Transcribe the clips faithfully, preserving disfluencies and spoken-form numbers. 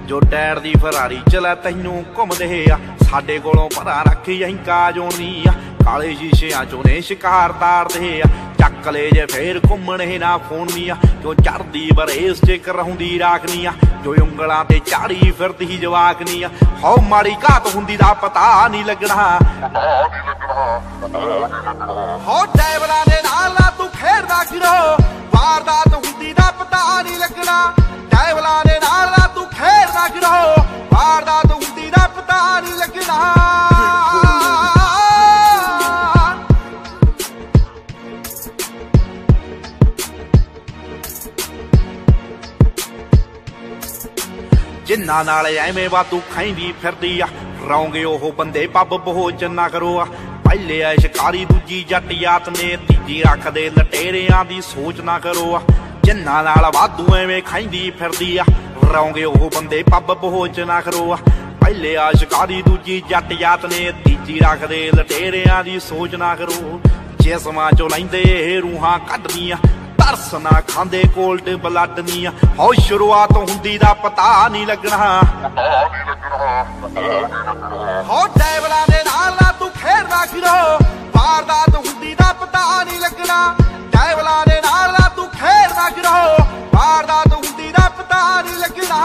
जो डैड दी फरारी चलै तैनू घुमदे आ साडे कोलों पता रख अहीं काजोनी आ काले शीशियां चों ने शिकार तारदे आ चक ले जे फिर घुम्मणे ना फोनी आ जो चढ़दी बरेस च कराउंदी राखनी आ जो उंगलां ते चाड़ी फिरदी जवाकनी आ हौ माड़ी घात हुंदी दा पता नहीं लगना हो डैवलां दे नाल ना तू खेडदा किरो वारदात हुंदी दा पता नहीं लगना डैवलां दे नाल ना तू खेडदा किरो वारदात हुंदी दा पता नहीं लगना जिन्ना नाल एवें वातू खाइंदी फिरदी आ रौंगे ओह बंदे पब बहोच ना करो आ पहले आ शिकारी दूजी जट यात ने तीजी रखदे लटेरियां दी सोच ना करो आ जिन्ना नाल वाधू एवें खाइंदी फिरदी आ रौंगे ओह बंदे पब बहोच ना करो आ पहले आ शिकारी दूजी जट यात ने तीजी रखदे लटेरियां दी सोच ना करो जिस्मां चो लैंदे रूहां कड्डदियां तरस ना खांदे कोल्ड ब्लड नी हो शुरुआत हुंदी दा पता नहीं लगना हो डैवलां दे नाल ना तू खेडदा किरो वारदात हुंदी दा पता नहीं लगना डैवलां दे नाल ना तू खेडदा किरो वारदात हुंदी दा पता नहीं लगना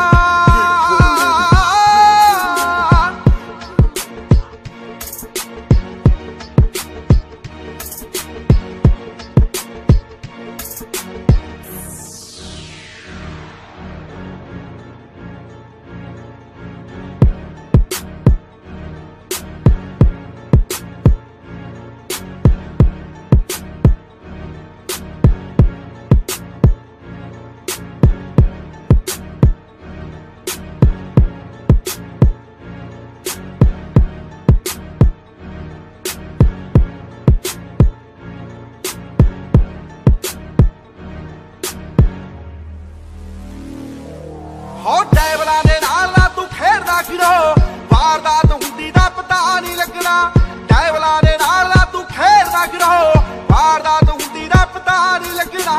हो डैवलां दे नाल ना तू खेडदा किरो वारदात हुंदी दा पता नहीं लगना डैवलां दे नाल ना तू खेडदा किरो वारदात हुंदी दा पता नहीं लगना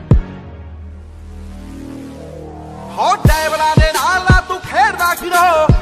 हो डैवलां दे नाल ना तू खेडदा किरो